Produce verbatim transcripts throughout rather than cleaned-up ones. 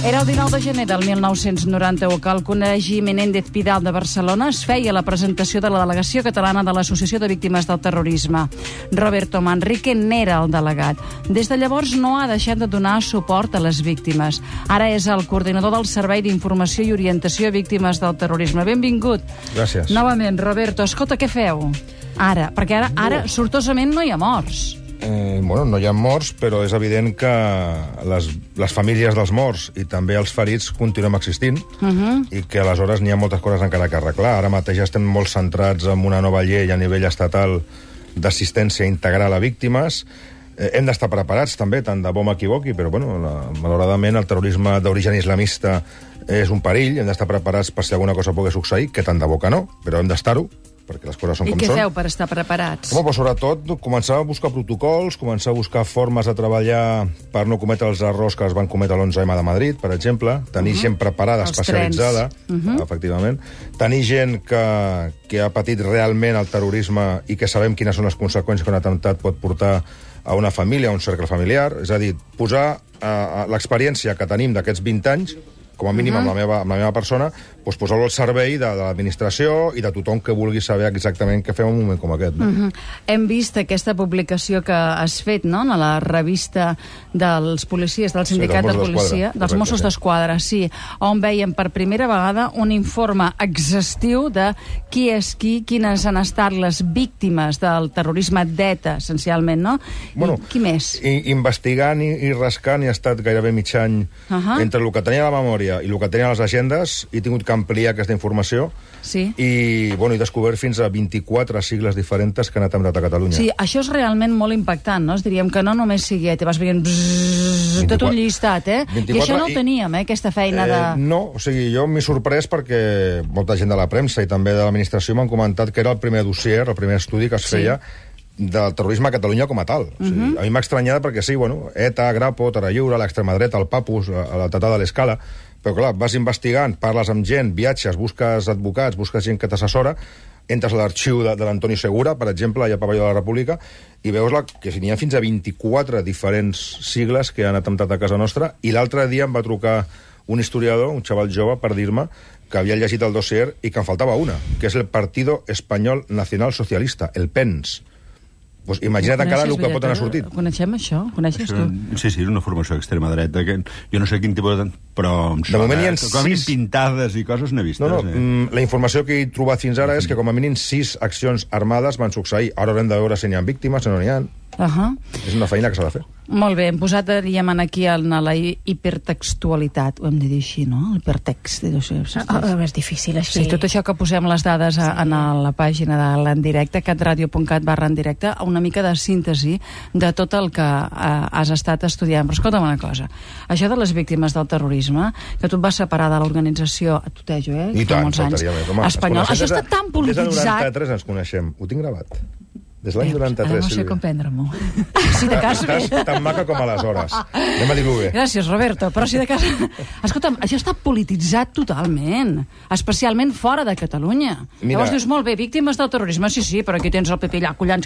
Era el dinou de gener del mil nou-cents noranta-u que al Col·legi Menéndez Pidal de Barcelona es feia la presentació de la delegació catalana de l'Associació de Víctimes del Terrorisme. Roberto Manrique n'era el delegat. Des de llavors no ha deixat de donar suport a les víctimes. Ara és el coordinador del Servei d'Informació i Orientació a Víctimes del Terrorisme. Benvingut. Gràcies. Novament, Roberto, escolta, què feu? Ara, perquè ara, ara sortosament no hi ha morts. Eh, bueno, no hi ha morts, però és evident que les, les famílies dels morts i també els ferits continuem existint uh -huh. i que aleshores n'hi ha moltes coses encara que arreglar. Ara mateix estem molt centrats en una nova llei a nivell estatal d'assistència integral a víctimes. Eh, hem d'estar preparats també, tant de bo m'equivoqui, però bueno, la, malauradament el terrorisme d'origen islamista és un perill, hem d'estar preparats per si alguna cosa pugui succeir, que tant de bo que no, però hem d'estar-ho, perquè les coses són I com què són. feu per estar preparats? Home, però sobretot començar a buscar protocols, començar a buscar formes de treballar per no cometre els errors que es van cometre l'onze eme de Madrid, per exemple, tenir uh -huh. gent preparada, Els especialitzada, uh -huh. efectivament, tenir gent que, que ha patit realment el terrorisme i que sabem quines són les conseqüències que un atemptat pot portar a una família, a un cercle familiar, és a dir, posar uh, l'experiència que tenim d'aquests vint anys, com a mínim uh -huh. amb, la meva, amb la meva persona, doncs posar-lo al servei de, de l'administració i de tothom que vulgui saber exactament què fem en un moment com aquest. No? Uh -huh. Hem vist aquesta publicació que has fet, no?, a la revista dels policies, del sindicat sí, de policia, dels Mossos d'Esquadra, sí, on veiem per primera vegada un informe exhaustiu de qui és qui, quines han estat les víctimes del terrorisme d'ETA, essencialment, no? Bueno, I qui més? I, investigant i, i rascant, i ha estat gairebé mig any uh -huh. entre el que tenia a la memòria i el que tenia a les agendes, he tingut que ampliar aquesta informació sí. i bueno, he descobert fins a vint-i-quatre sigles diferents que han atemptat a Catalunya. Sí, això és realment molt impactant, no? Es diríem que no només sigui ETA, vas veient bzzz, tot un llistat, eh? I això no ho teníem, eh, aquesta feina de... Eh, no, o sigui, jo m'he sorprès perquè molta gent de la premsa i també de l'administració m'han comentat que era el primer dossier, el primer estudi que es sí. feia del terrorisme a Catalunya com a tal. O sigui, uh -huh. A mi m'ha estranyat perquè sí, bueno, ETA, Grapo, Terra Lliure, l'extrema dreta, el Papus, l'atemptat de l'Escala, però clar, vas investigant, parles amb gent, viatges, busques advocats, busques gent que t'assessora, entres a l'arxiu de, de l'Antoni Segura, per exemple, allà a Pavelló de la República, i veus la, que n'hi ha fins a vint-i-quatre diferents sigles que han atemptat a casa nostra, i l'altre dia em va trucar un historiador, un xaval jove, per dir-me que havia llegit el dossier i que en faltava una, que és el Partido Espanyol Nacional Socialista, el P E N S. Pues imagina't encara el que pot anar sortit. Coneixem això? Coneixes això, tu? Sí, sí, és una formació extrema dreta. Que jo no sé quin tipus de... Però em de moment hi ha com sis... pintades i coses n'he vistes. No, no, eh? la informació que he trobat fins ara és que com a mínim sis accions armades van succeir. Ara haurem de veure si n'hi ha víctimes, si no n'hi ha. Uh -huh. És una feina que s'ha de fer. Molt bé, hem posat, diríem, aquí en la hipertextualitat, ho hem de dir així, no? Hipertext. Oh, és difícil, així. Sí, tot això que posem les dades a, sí. a la pàgina de l'endirecte, catradio.cat barra endirecte, una mica de síntesi de tot el que uh, has estat estudiant. Però escolta'm una cosa, això de les víctimes del terrorisme, que tu et vas separar de l'organització, a tutejo, eh? I tant, molts anys, més, home, espanyol. Això està tan polititzat... Des del noranta-tres ens coneixem, ho tinc gravat. Des de l'any noranta-tres, Ara no sé Sílvia. com prendre-m'ho. Si de cas... Estàs tan maca com aleshores. Anem a dir-ho bé. Gràcies, Roberto. Però si de cas... Escolta'm, això està polititzat totalment, especialment fora de Catalunya. Mira, llavors dius, molt bé, víctimes del terrorisme, sí, sí, però aquí tens el P P allà, collants...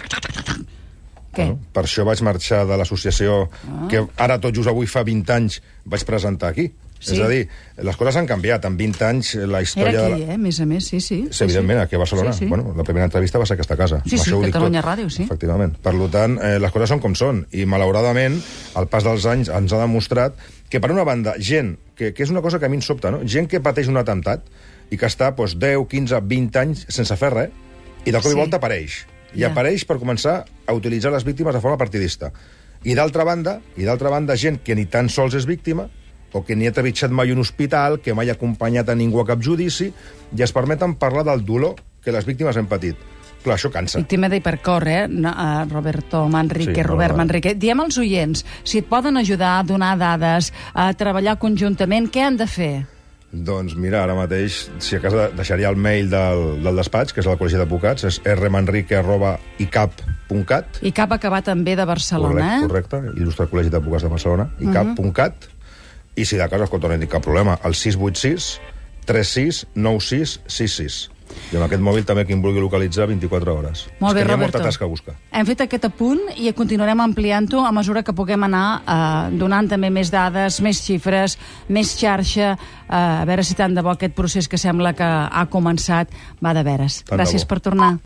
Què? Bueno, per això vaig marxar de l'associació ah. que ara tot just avui fa vint anys vaig presentar aquí. Sí. És a dir, les coses han canviat. En vint anys la història... Era aquí, de la... eh? A més a més, sí, sí. Sí, evidentment, aquí a Barcelona. Sí, sí. Bueno, la primera entrevista va ser a aquesta casa. Sí, sí, Catalunya Ràdio, sí. Efectivament. Per tant, eh, les coses són com són. I, malauradament, el pas dels anys ens ha demostrat que, per una banda, gent, que, que és una cosa que a mi em sobta, no? Gent que pateix un atemptat i que està doncs, deu, quinze, vint anys sense fer res, i de cop sí. i volta apareix. I ja. apareix per començar a utilitzar les víctimes de forma partidista. I d'altra banda, i d'altra banda, gent que ni tan sols és víctima, o que ni ha trepitjat mai un hospital, que mai ha acompanyat a ningú a cap judici, i es permeten parlar del dolor que les víctimes han patit. Clar, això cansa. Víctima d'hipercor, eh? No, uh, Roberto Manrique, sí, Robert no, no. Manrique. Diem als oients, si et poden ajudar a donar dades, a treballar conjuntament, què han de fer? Doncs mira, ara mateix, si a casa deixaria el mail del, del despatx, que és el Col·legi d'Advocats, és rmanrique arroba icap punt cat. icap acabat també de Barcelona, correcte, eh? Correcte, il·lustre Col·legi d'Advocats de Barcelona, icap punt cat. Uh -huh. I si de cas, escolta, no hi ha cap problema, el sis vuit sis, tres sis, nou sis sis sis. I amb aquest mòbil també qui em vulgui localitzar vint-i-quatre hores. Molt bé, és que hi ha Roberto. molta tasca a buscar. Hem fet aquest apunt i continuarem ampliant-ho a mesura que puguem anar eh, donant també més dades, més xifres, més xarxa, eh, a veure si tant de bo aquest procés que sembla que ha començat va de veres. Tant de Gràcies bo. per tornar.